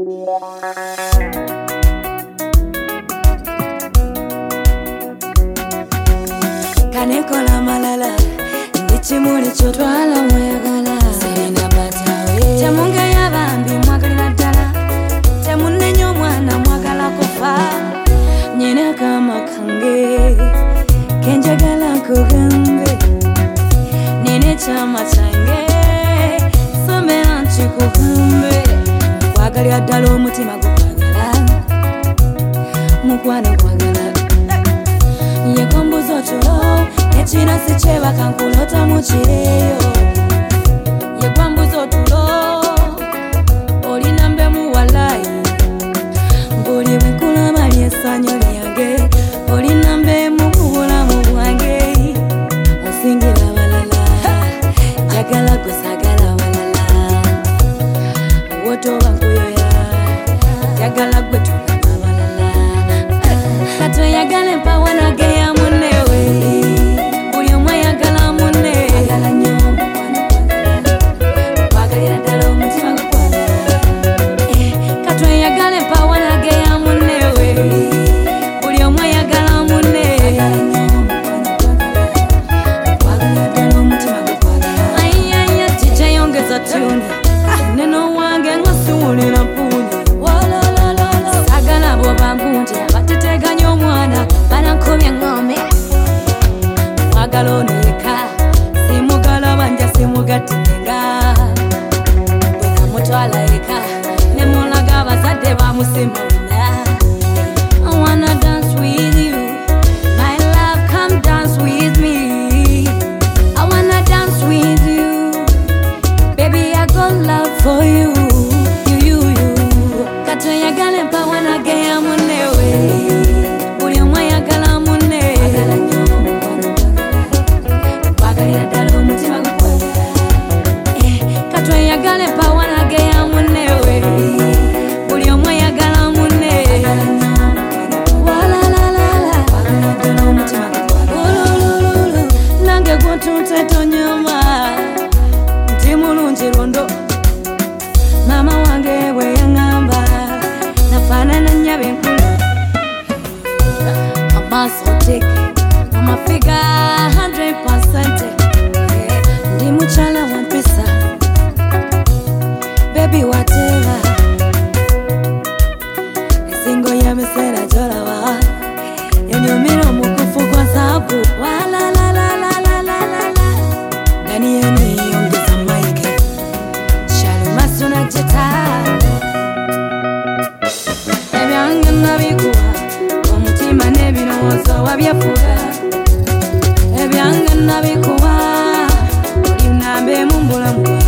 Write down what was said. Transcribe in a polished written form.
Kanekola malala ndichimuli chotwala mwegala sirina batawe temunga yabambi mwagalira ddala temunenyo mwana mwagala kufa nyina kama kange kenjagala kugambe nene chama change somera nchikugambe kwagalira ddala omutima gukwagala mukwana kwagala yekombuzo tulo echina sicheba kankulota muchireyo yekwambuzo tulo olinambe muwalayi mbuli wekulaba lyesanyo lyange olinambe mukubulamu bwange osingira balala jagala gwesagala balala wotoba nkuyoya jagala gwetulaba balala katoyagale mpawanage ya munewe buli omwe yagala munne agala nnyo kwagalira ddala omutima gukwagala katweyagale mpawanage ya munnewe buli omwe yagala munne agala nnyo kwagalira ddala omutima gukwagala ayaya tijayongeza tuni neno wange ngasiwulira mpuni sagala bwobampunti abateteganya omwana banankobya ngome mwagala oneka simugala banja simugatinga bwenamutwala eka nemulaga abazadde bamusimba wena I wanna dance with you my love come dance with me I wanna dance with you baby I got love for you katoyagale mpawanage ya munewe buli omwe yagala munne kwagalira ddala omutima gukwagala katweyagale mpawanage ya munnewe buli omwe yagala munne walalalala ddala omutima gukwagala nange gwotunte tonyoma nti mulungi londo mama wange bwe yaŋŋamba nafaanana nnyaba enkulu amasotek amafiga 100% ndi mukyala wampisa bebi watera esingo y'ebiseera gy'olaba enyumira omukufu gwa zaabu walalalalala daniyeni yongeza maike shalumasuna jeta ebyange nabikuwa omutima n'ebirowoozo wabyafuga ebyange nabikuwa olinambe mu mbulamu